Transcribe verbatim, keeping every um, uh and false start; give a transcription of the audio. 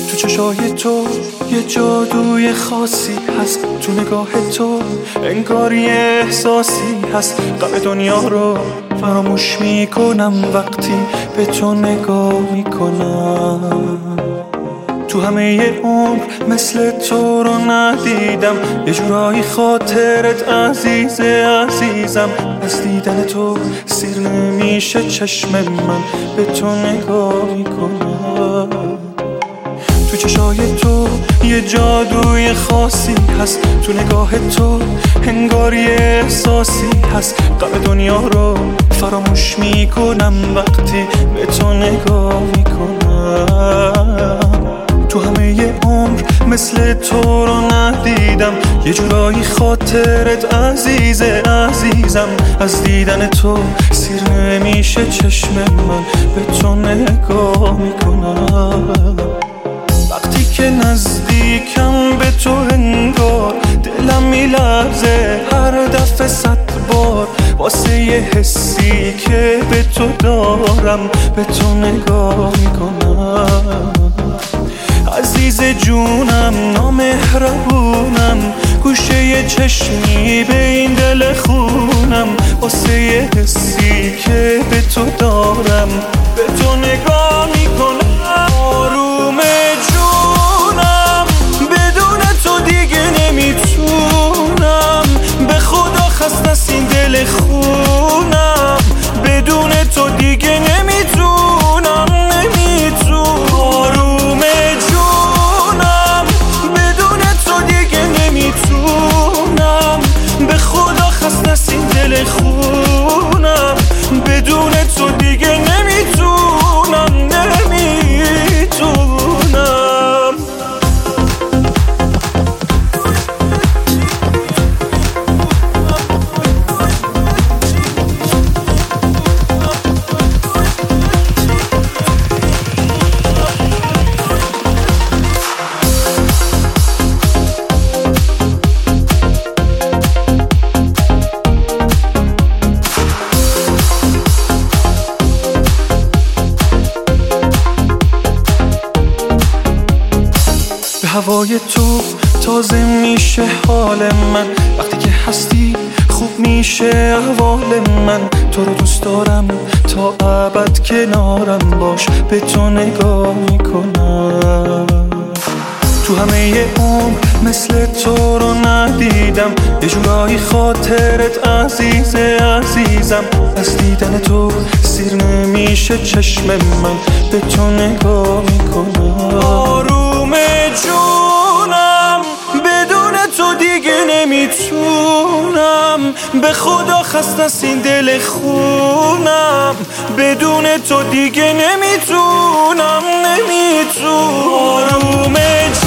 تو چشای تو یه جادوی خاصی هست، تو نگاه تو انگار یه احساسی هست. غم دنیا رو فراموش میکنم وقتی به تو نگاه میکنم. تو همه عمر مثل تو رو ندیدم، یه جورایی خاطرت عزیزه عزیزم. از دیدن تو سیر نمیشه چشم من، به تو نگاه میکنم. تو چشای تو یه جادوی خاصی هست، تو نگاه تو انگار یه احساسی هست. غم دنیا رو فراموش میکنم وقتی به تو نگاه میکنم. تو همه عمر مثل تو رو ندیدم، یه جورایی خاطرت عزیزه عزیزم. از دیدن تو سیر نمیشه چشم من، به تو نگاه میکنم. وقتی که نزدیکم به تو انگار دلم میلرزه هر دفعه صد بار، واسه یه حسی که به تو دارم به تو نگاه میکنم. عزیز جونم نامهربونم، گوشه یه چشمی به این دل خونم، واسه یه حسی که به تو دارم به تو نگاه میکنم. آروم جونم بدون تو دیگه نمیتونم، به خدا خسته است این دل خونم، بدون تو دیگه نمیتونم نمیتونم. آروم جونم بدون تو دیگه نمیتونم، به خدا خسته است این دل خونم، بدون تو دیگه نمیتونم نمیتونم. هوای تو تازه میشه حال من، وقتی که هستی خوب میشه احوال من. تو رو دوست دارم تا ابد کنارم باش، به تو نگاه میکنم. تو همه عمر مثل تو رو ندیدم، یه جورایی خاطرت عزیزه عزیزم. از دیدن تو سیر نمیشه چشم من، به تو نگاه میکنم. آروم جونم بدون تو دیگه نمیتونم، به خدا خسته است این دل خونم، بدون تو دیگه نمیتونم نمیتونم. آروم